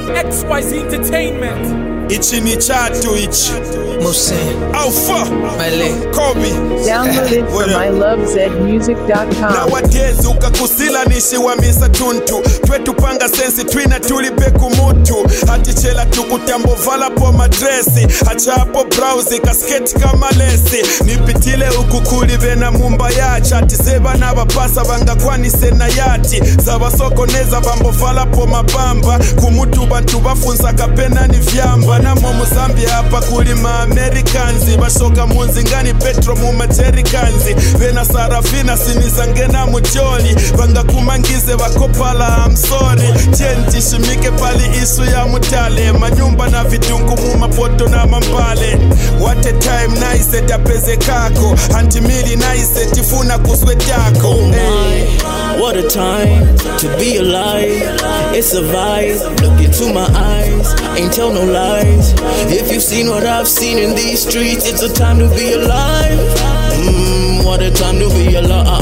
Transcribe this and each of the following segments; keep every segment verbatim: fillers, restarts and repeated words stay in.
X Y Z Entertainment. Ichi ni chatu ichi Musin Alpha Male Kobe. Download it from I love zed music dot com. Nowadays ukakusila nishiwa misa tuntu twetu panga sensi twina tulipe kumutu hatichela tukutambo vala po madresi hachapo browse kasketi kama lesi nipitile ukukuli vena mumba yacha tiseba na bapasa banga kwani sena yati zabasoko neza bambo vala po mabamba kumutu bantu bafunza kapena ni vyamba na momu Zambia hapa kulima Americans bashoka munzi ngani petro mu matericans vena sarafina sinizangena mujoli banga kumangize bakopala I'm sorry chenti shimike pali isu ya mutale manyumba na vidungu mu mapoto na mambale what a time nice tapeze kako antimili nice tifuna kuswetako oh my, what a time to be alive. It's a vibe, look into my eyes, ain't tell no lies. If you've seen what I've seen in these streets, it's a time to be alive. Mmm, what a time to be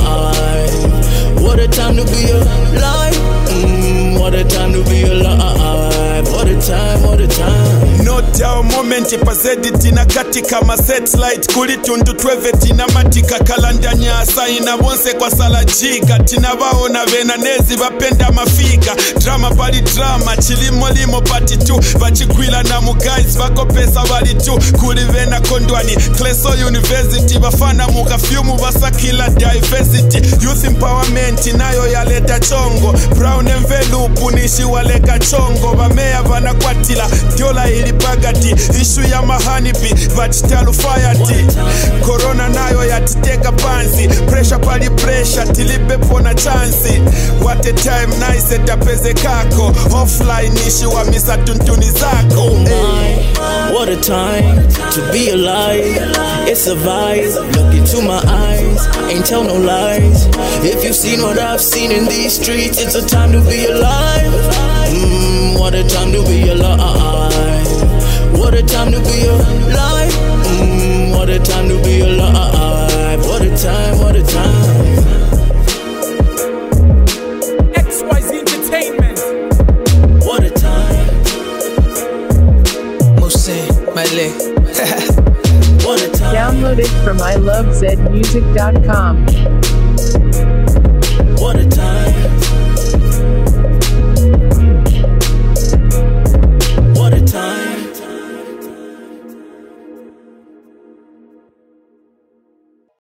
alive. What a time to be alive. Mmm, what a time to be alive. What a time, what a time. No doubt moment pazedi tina katika ma satellite kuli tundu tweve tina matika kalanda nyasa ina bonse kwa sala jiga tina baona vena nezi bapenda mafika drama bali drama chilimo limo pati tu bachikwila na mu guys bako pesa bali tu kuli vena kondwani Kleso University bafana muka fyumu basakila diversity youth empowerment nayo yaleta chongo brown envelope nishi waleka chongo bamea bana kwatila diola ili bagati ishu ya mahanibi batitalu fayati corona nayo yatiteka pansi pressure pali pressure tilibe pona chansi what a time nice tapeze kako offline ishi wa misa tuntuni zako oh my, what a time to be alive. It's a vibe, look into my eyes, ain't tell no lies. If you've seen what I've seen in these streets, it's a time to be alive. Mmm, what a time to be alive. What a time to be alive. Mmm, what a time to be alive. What a time, what a time.